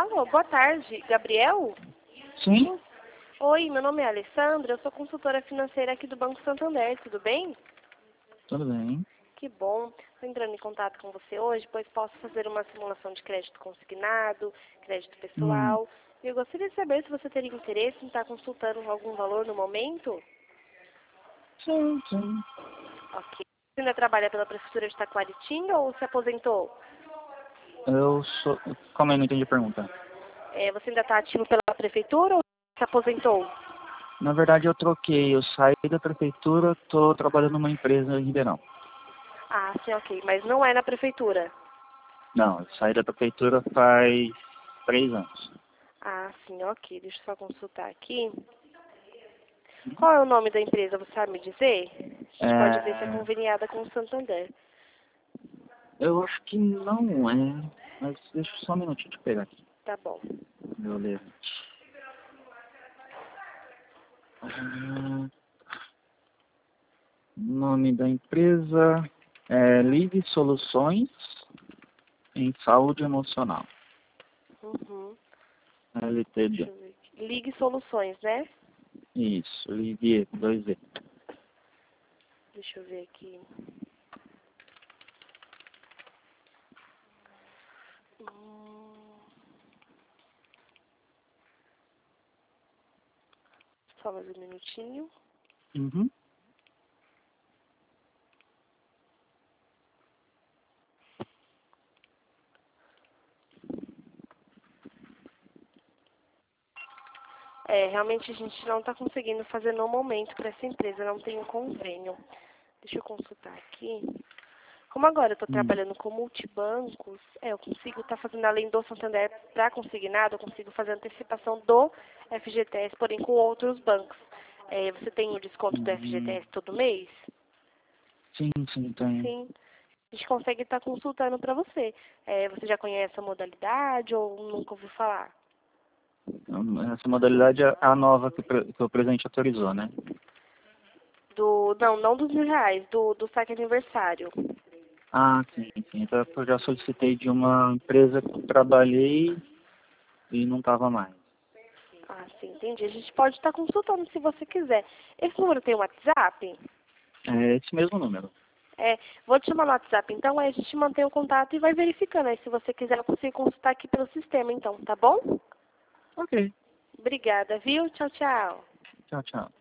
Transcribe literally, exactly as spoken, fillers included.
Alô, boa tarde. Gabriel? Sim, Oi, meu nome é Alessandra, eu sou consultora financeira aqui do Banco Santander, tudo bem? tudo bem. Que bom. Estou entrando em contato com você hoje, pois posso fazer uma simulação de crédito consignado, crédito Hum, pessoal. E eu gostaria de saber se você teria interesse em estar consultando algum valor no momento. sim, sim. Ok. Você ainda trabalha pela Prefeitura de Taquaritinga ou se aposentou? Eu sou. Como eu não entendi a pergunta? É, você ainda está ativo pela Prefeitura ou se aposentou? Na verdade, eu troquei. Eu saí da prefeitura, estou trabalhando numa empresa em Ribeirão. Ah, sim, ok. Mas não é na Prefeitura. Não, eu saí da prefeitura faz três anos. Ah, sim, ok. Deixa eu só consultar aqui. Qual é o nome da empresa, você sabe me dizer? A gente pode ver se é É, conveniada com o Santander. eu acho que não é. Mas deixa só um minutinho de pegar aqui. Tá bom. Meu levante. Ah, nome da empresa é Ligue Soluções em Saúde Emocional. Uhum. Deixa L T D. eu ver aqui. Ligue Soluções, né? Isso, Ligue dois E. Deixa eu ver aqui. Hum, Só mais um minutinho. Uhum. É, realmente a gente não está conseguindo fazer no momento para essa empresa, não tem um convênio. Deixa eu consultar aqui. Como agora eu estou Hum. trabalhando com multibancos, é, eu consigo estar fazendo, além do Santander para consignado, eu consigo fazer antecipação do F G T S, porém com outros bancos. É, você tem o desconto do Hum. F G T S todo mês? Sim, sim, tem. Sim. A gente consegue estar consultando para você. É, você já conhece a modalidade ou nunca ouviu falar? Essa modalidade é a nova que, o pre- que o presidente autorizou, né? Do, não, não dos mil reais, do, do saque aniversário. Ah, sim, sim. Então, eu já solicitei de uma empresa que eu trabalhei e não estava mais. Ah, sim, entendi. A gente pode estar consultando se você quiser. Esse número tem um WhatsApp? É esse mesmo número. É, vou te chamar no WhatsApp, então, aí a gente mantém o contato e vai verificando. Aí, se você quiser, eu consigo consultar aqui pelo sistema, então, tá bom? Ok. Obrigada, viu? Tchau, tchau. Tchau, tchau.